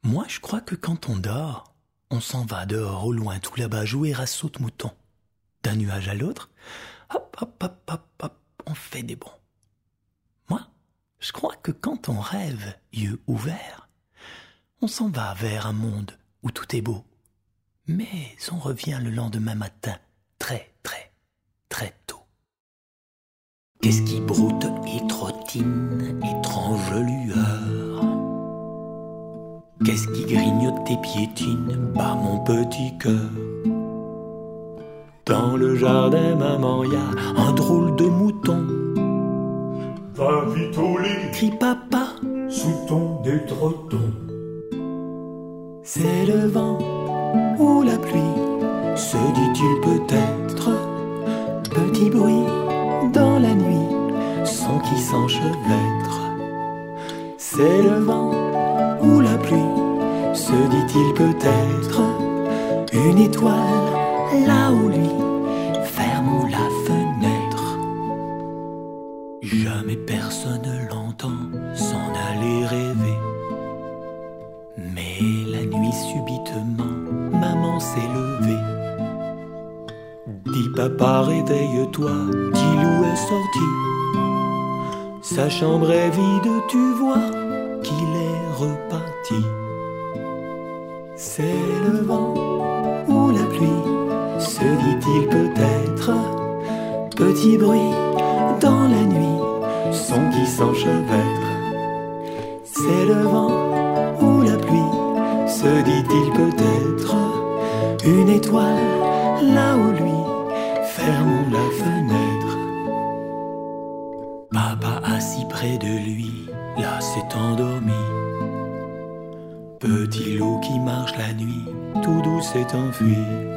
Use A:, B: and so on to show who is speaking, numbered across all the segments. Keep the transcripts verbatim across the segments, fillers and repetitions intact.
A: Moi, je crois que quand on dort, on s'en va dehors au loin, tout là-bas, jouer à saute-mouton. D'un nuage à l'autre, hop, hop, hop, hop, hop, on fait des bonds. Moi, je crois que quand on rêve, yeux ouverts, on s'en va vers un monde où tout est beau. Mais on revient le lendemain matin, très, très, très tôt. Qu'est-ce qui broute et trottine, étrange lueur? Qu'est-ce qui grignote et piétine, bat mon petit cœur? Dans le jardin, maman, y a un drôle de mouton.
B: Va vite au lit,
A: Crie papa,
B: sous ton étreton.
A: c'est le vent ou la pluie, se dit-il peut-être. Petit bruit dans la nuit, son qui s'enchevêtre. C'est le vent ou la pluie, se dit-il peut-être. Une étoile là où lui, fermons la fenêtre. Jamais personne l'entend s'en aller rêver. Mais la nuit subitement, maman s'est levée. Dis papa, réveille-toi, dis Lou est sorti. Sa chambre est vide, tu vois qu'il est reparti. C'est le vent ou la pluie, se dit-il peut-être. Petit bruit dans la nuit, son qui s'enchevêtre. C'est le vent ou la pluie, se dit-il peut-être. Une étoile là où lui, fermons la fenêtre. Papa assis près de lui, là s'est endormi. Petit loup qui marche la nuit, tout doux s'est enfui.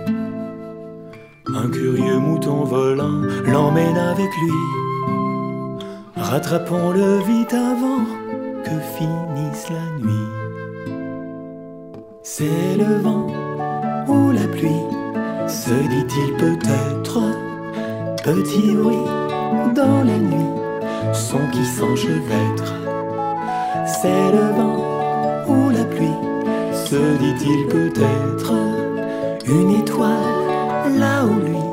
A: Un curieux mouton volant l'emmène avec lui. Rattrapons-le vite avant que finisse la nuit. C'est le vent ou la pluie, se dit-il peut-être. Petit bruit dans la nuit, son qui s'enchevêtre. C'est le vent ou la pluie, se dit-il peut-être. Une étoile là où lui,